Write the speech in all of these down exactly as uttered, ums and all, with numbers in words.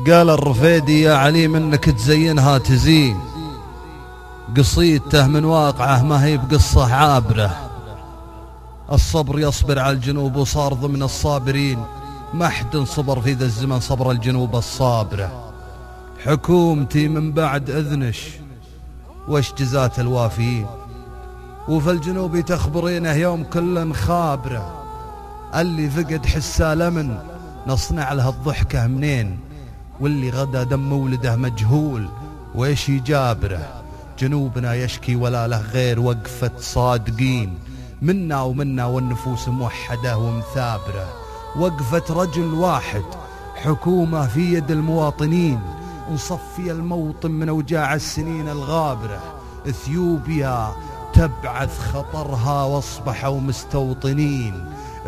قال الرفيدي يا علي منك تزينها تزين، قصيدته من واقعه ما هي بقصة عابرة. الصبر يصبر على الجنوب وصار ضمن الصابرين، ما حد صبر في ذا الزمن صبر الجنوب الصابرة. حكومتي من بعد أذنش وش جزات الوافيين، وفي الجنوب تخبرينه يوم كل خابرة. اللي فقد حسه لمن نصنع له الضحكة منين، واللي غدا دم مولده مجهول ويش يجابره. جنوبنا يشكي ولا له غير وقفة صادقين، منا ومنا والنفوس موحدة ومثابرة. وقفة رجل واحد حكومة في يد المواطنين، نصفي الموطن من أوجاع السنين الغابرة. اثيوبيا تبعث خطرها واصبحوا مستوطنين،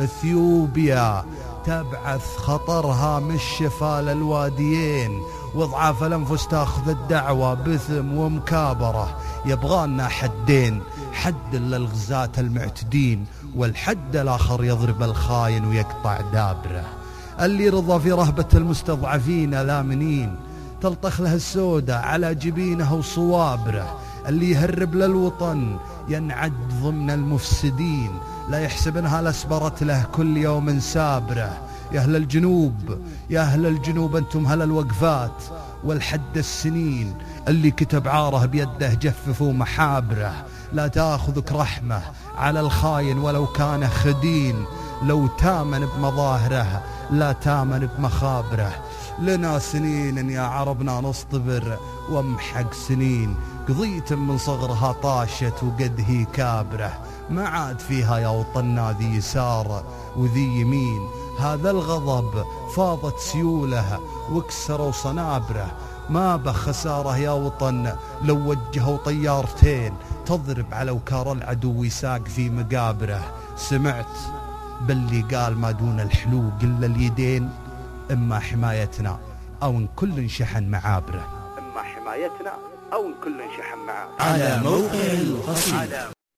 اثيوبيا تبعث خطرها من الشفال الواديين. واضعاف الانفس تاخذ الدعوة بثم ومكابرة. يبغانا حدين، حد للغزاة المعتدين، والحد الاخر يضرب الخاين ويقطع دابره. اللي رضى في رهبة المستضعفين لامنين، تلطخ له السودة على جبينه وصوابره. اللي يهرب للوطن ينعد ضمن المفسدين، لا يحسب انها لاسبرت له كل يوم سابره. يا اهل الجنوب يا اهل الجنوب انتم هل الوقفات والحد السنين، اللي كتب عاره بيده جففوا محابره. لا تاخذك رحمه على الخاين ولو كان خدين، لو تامن بمظاهره لا تامن بمخابره. لنا سنين يا عربنا نصطبر وامحق سنين، قضية من صغرها طاشت وقد هي كابره. ما عاد فيها يا وطنا ذي يسار وذي يمين، هذا الغضب فاضت سيوله وكسروا صنابره. ما بخساره يا وطن لو وجهوا طيارتين تضرب على وكار العدو ويساق في مقابره. سمعت باللي قال ما دون الحلوق إلا اليدين، إما حمايتنا أو كل شحن معابره. إما حمايتنا أو كل شحن معابره. على موقع القصيدة.